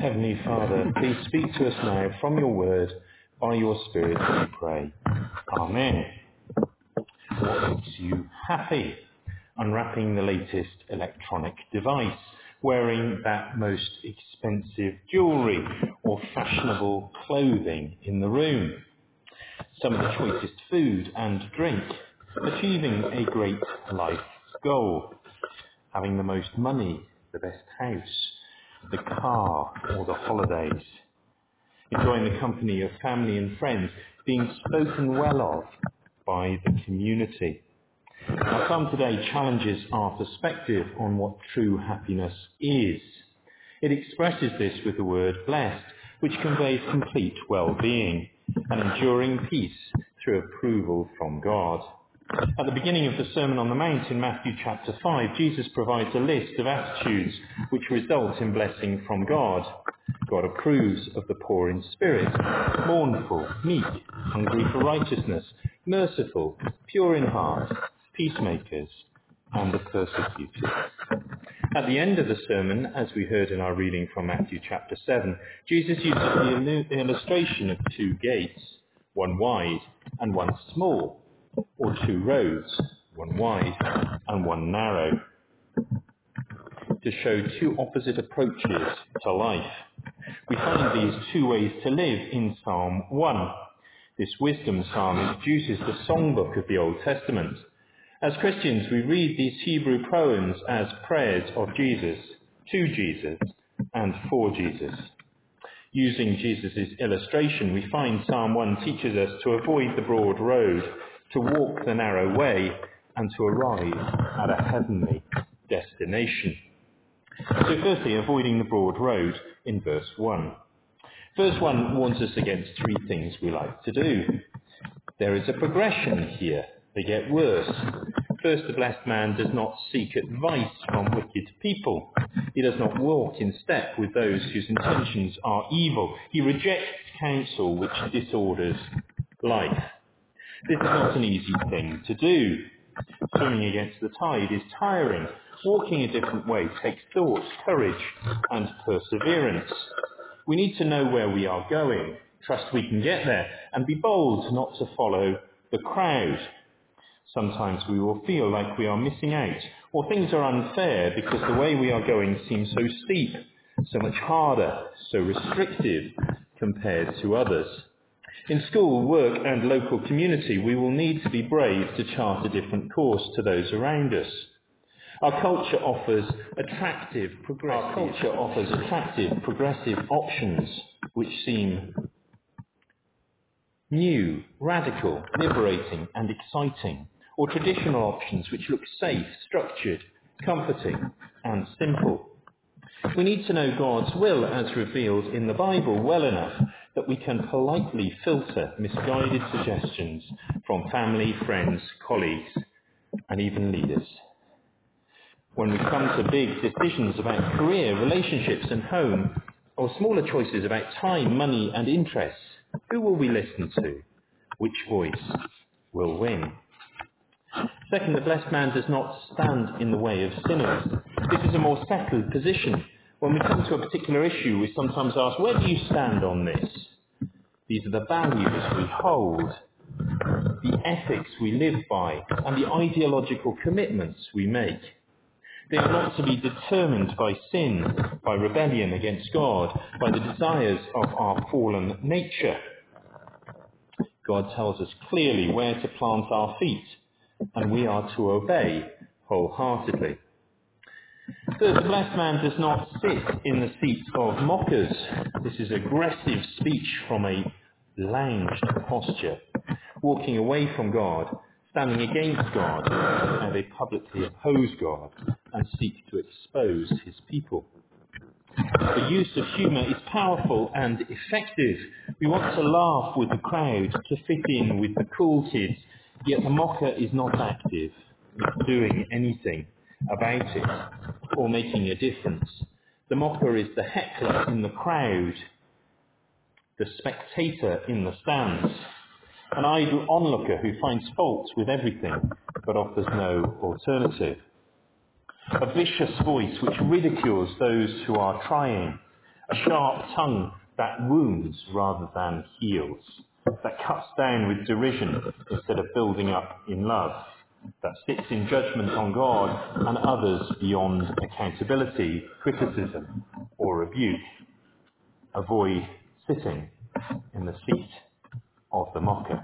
Heavenly Father, please speak to us now from your word, by your Spirit, we pray. Amen. What makes you happy? Unwrapping the latest electronic device, wearing that most expensive jewellery or fashionable clothing in the room, some of the choicest food and drink, achieving a great life goal, having the most money, the best house, the car or the holidays, enjoying the company of family and friends, being spoken well of by the community. Our psalm today challenges our perspective on what true happiness is. It expresses this with the word blessed, which conveys complete well-being, and enduring peace through approval from God. At the beginning of the Sermon on the Mount in Matthew chapter 5, Jesus provides a list of attitudes which result in blessing from God. God approves of the poor in spirit, mournful, meek, hungry for righteousness, merciful, pure in heart, peacemakers, and the persecuted. At the end of the sermon, as we heard in our reading from Matthew chapter 7, Jesus uses the illustration of two gates, one wide and one small, or two roads, one wide and one narrow, to show two opposite approaches to life. We find these two ways to live in Psalm 1. This wisdom psalm introduces the songbook of the Old Testament. As Christians, we read these Hebrew poems as prayers of Jesus, to Jesus, and for Jesus. Using Jesus' illustration, we find Psalm 1 teaches us to avoid the broad road, to walk the narrow way, and to arrive at a heavenly destination. So firstly, avoiding the broad road in verse 1. Verse 1 warns us against three things we like to do. There is a progression here. They get worse. First, the blessed man does not seek advice from wicked people. He does not walk in step with those whose intentions are evil. He rejects counsel which disorders life. This is not an easy thing to do. Swimming against the tide is tiring. Walking a different way takes thought, courage, and perseverance. We need to know where we are going, trust we can get there, and be bold not to follow the crowd. Sometimes we will feel like we are missing out, or things are unfair because the way we are going seems so steep, so much harder, so restrictive compared to others. In school, work and local community, we will need to be brave to chart a different course to those around us. Our culture offers attractive, progressive options which seem new, radical, liberating and exciting, or traditional options which look safe, structured, comforting and simple. We need to know God's will as revealed in the Bible well enough that we can politely filter misguided suggestions from family, friends, colleagues, and even leaders. When we come to big decisions about career, relationships and home, or smaller choices about time, money and interests, who will we listen to? Which voice will win? Second, the blessed man does not stand in the way of sinners. This is a more settled position. When we come to a particular issue, we sometimes ask, where do you stand on this? These are the values we hold, the ethics we live by, and the ideological commitments we make. They are not to be determined by sin, by rebellion against God, by the desires of our fallen nature. God tells us clearly where to plant our feet, and we are to obey wholeheartedly. Third, the blessed man does not sit in the seat of mockers. This is aggressive speech from a lounged posture, walking away from God, standing against God, and they publicly oppose God and seek to expose his people. The use of humour is powerful and effective. We want to laugh with the crowd, to fit in with the cool kids, yet the mocker is not active, not doing anything about it, or making a difference. The mocker is the heckler in the crowd, the spectator in the stands, an idle onlooker who finds fault with everything but offers no alternative. A vicious voice which ridicules those who are trying, a sharp tongue that wounds rather than heals, that cuts down with derision instead of building up in love, that sits in judgment on God and others beyond accountability, criticism, or rebuke. Avoid sitting in the seat of the mocker.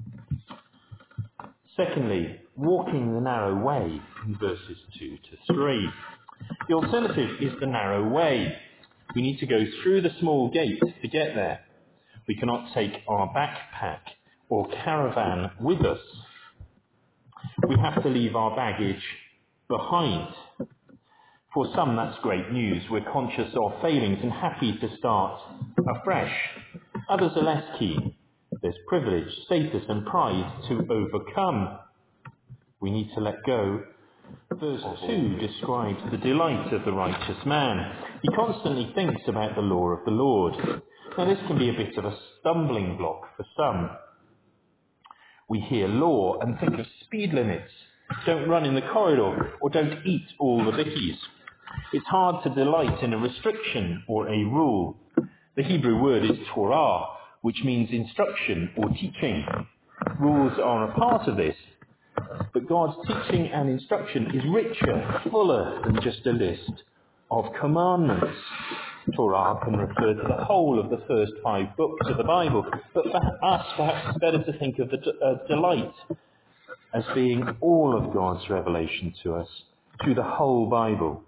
Secondly, walking the narrow way in verses 2 to 3. The alternative is the narrow way. We need to go through the small gate to get there. We cannot take our backpack or caravan with us. We have to leave our baggage behind. For some, that's great news. We're conscious of failings and happy to start afresh. Others are less keen. There's privilege, status and pride to overcome. We need to let go. Verse 2 describes the delight of the righteous man. He constantly thinks about the law of the Lord. Now this can be a bit of a stumbling block for some. We hear law and think of speed limits. Don't run in the corridor or don't eat all the bickies. It's hard to delight in a restriction or a rule. The Hebrew word is Torah, which means instruction or teaching. Rules are a part of this, but God's teaching and instruction is richer, fuller than just a list of commandments. Torah can refer to the whole of the first 5 books of the Bible, but for us perhaps it's better to think of the delight as being all of God's revelation to us through the whole Bible.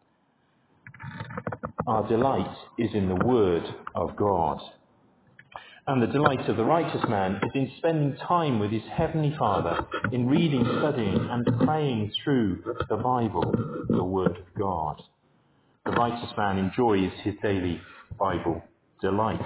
Our delight is in the Word of God. And the delight of the righteous man is in spending time with his Heavenly Father, in reading, studying and praying through the Bible, the Word of God. The righteous man enjoys his daily Bible delight.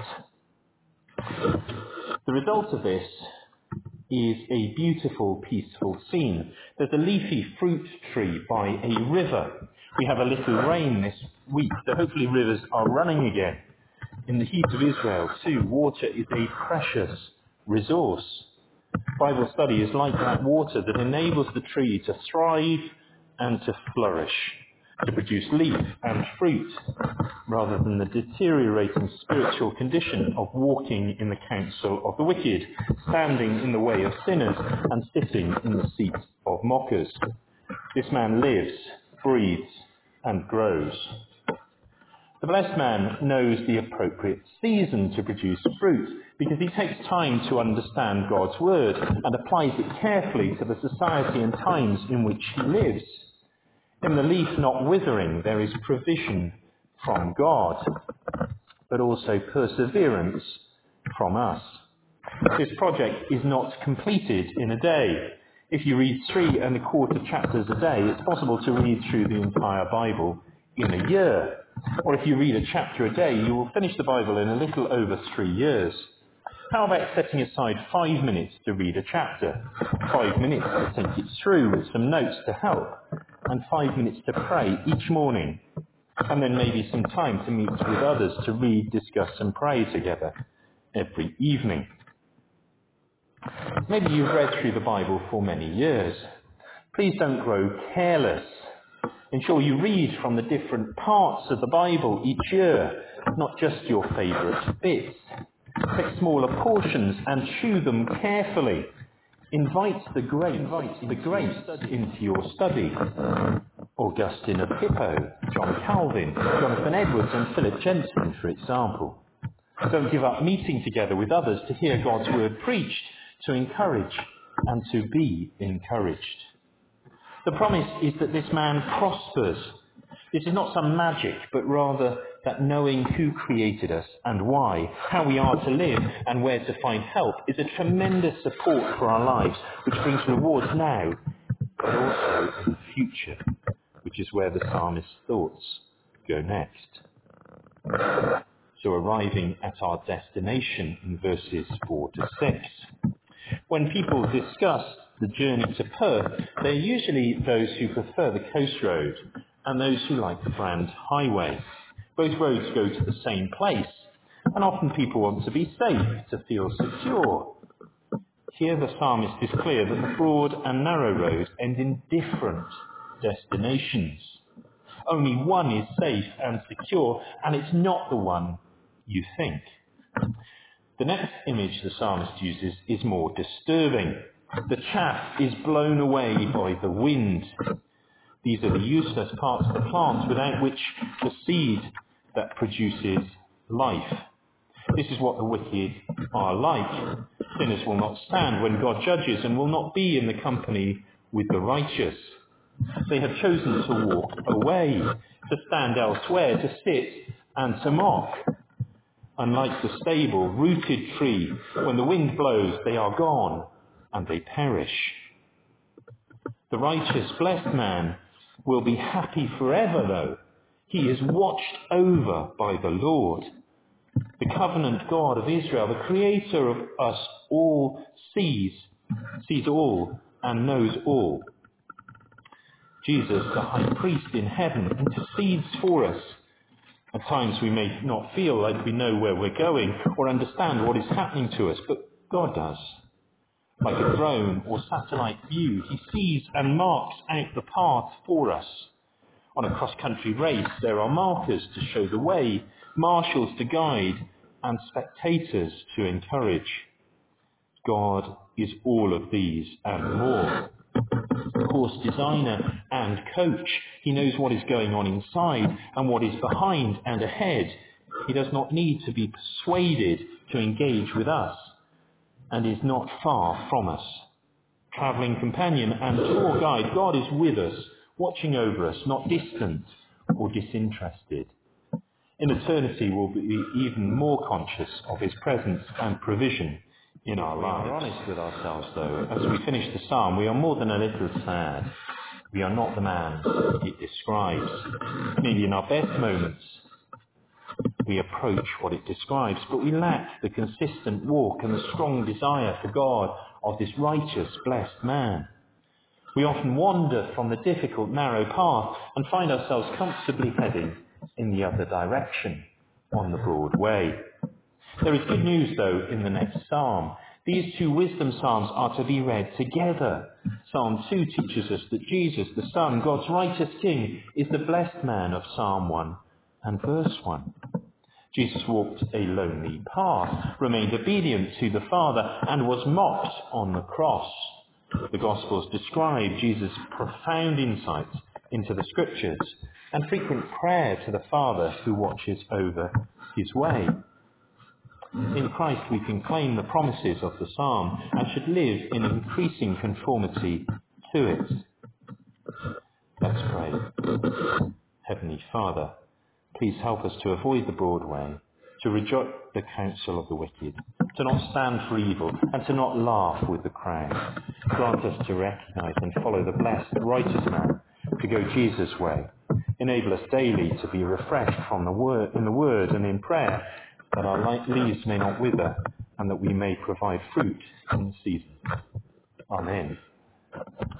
The result of this is a beautiful, peaceful scene. There's a leafy fruit tree by a river. We have a little rain this week, so hopefully rivers are running again. In the heat of Israel, too, water is a precious resource. Bible study is like that water that enables the tree to thrive and to flourish, to produce leaf and fruit, rather than the deteriorating spiritual condition of walking in the counsel of the wicked, standing in the way of sinners, and sitting in the seat of mockers. This man lives, breathes, and grows. The blessed man knows the appropriate season to produce fruit because he takes time to understand God's word and applies it carefully to the society and times in which he lives. In the leaf not withering, there is provision from God, but also perseverance from us. This project is not completed in a day. If you read 3 1/4 chapters a day, it's possible to read through the entire Bible in a year. Or if you read a chapter a day, you will finish the Bible in a little over 3 years. How about setting aside 5 minutes to read a chapter, 5 minutes to think it through with some notes to help, and 5 minutes to pray each morning, and then maybe some time to meet with others to read, discuss and pray together every evening. Maybe you've read through the Bible for many years. Please don't grow careless. Ensure you read from the different parts of the Bible each year, not just your favourite bits. Take smaller portions and chew them carefully. Invite the grace into your study. Augustine of Hippo, John Calvin, Jonathan Edwards and Philip Jensen, for example. Don't give up meeting together with others to hear God's word preached, to encourage and to be encouraged. The promise is that this man prospers. This is not some magic, but rather that knowing who created us and why, how we are to live and where to find help is a tremendous support for our lives, which brings rewards now, but also in the future, which is where the psalmist's thoughts go next. So arriving at our destination in verses 4 to 6. When people discuss the journey to Perth, they're usually those who prefer the coast road and those who like the Brand Highway. Both roads go to the same place, and often people want to be safe, to feel secure. Here the psalmist is clear that the broad and narrow roads end in different destinations. Only one is safe and secure, and it's not the one you think. The next image the psalmist uses is more disturbing. The chaff is blown away by the wind. These are the useless parts of the plant without which the seed that produces life. This is what the wicked are like. Sinners will not stand when God judges and will not be in the company with the righteous. They have chosen to walk away, to stand elsewhere, to sit and to mock. Unlike the stable, rooted tree, when the wind blows, they are gone and they perish. The righteous, blessed man will be happy forever, though. He is watched over by the Lord. The covenant God of Israel, the creator of us all, sees all and knows all. Jesus, the high priest in heaven, intercedes for us. At times we may not feel like we know where we're going or understand what is happening to us, but God does. Like a drone or satellite view, he sees and marks out the path for us. On a cross-country race, there are markers to show the way, marshals to guide, and spectators to encourage. God is all of these and more. Course designer and coach, he knows what is going on inside and what is behind and ahead. He does not need to be persuaded to engage with us and is not far from us. Travelling companion and tour guide, God is with us, watching over us, not distant or disinterested. In eternity, we'll be even more conscious of his presence and provision in our lives. We are honest with ourselves, though. As we finish the psalm, we are more than a little sad. We are not the man it describes. Maybe in our best moments, we approach what it describes, but we lack the consistent walk and the strong desire for God of this righteous, blessed man. We often wander from the difficult, narrow path and find ourselves comfortably heading in the other direction, on the broad way. There is good news, though, in the next psalm. These two wisdom psalms are to be read together. Psalm 2 teaches us that Jesus, the Son, God's righteous King, is the blessed man of Psalm 1 and verse 1. Jesus walked a lonely path, remained obedient to the Father, and was mocked on the cross. The Gospels describe Jesus' profound insight into the Scriptures and frequent prayer to the Father who watches over his way. In Christ we can claim the promises of the psalm and should live in increasing conformity to it. Let's pray. Heavenly Father, please help us to avoid the broad way, to reject the counsel of the wicked, to not stand for evil, and to not laugh with the crowd. Grant us to recognize and follow the blessed, righteous man, to go Jesus' way. Enable us daily to be refreshed from in the word and in prayer, that our leaves may not wither, and that we may provide fruit in season. Amen.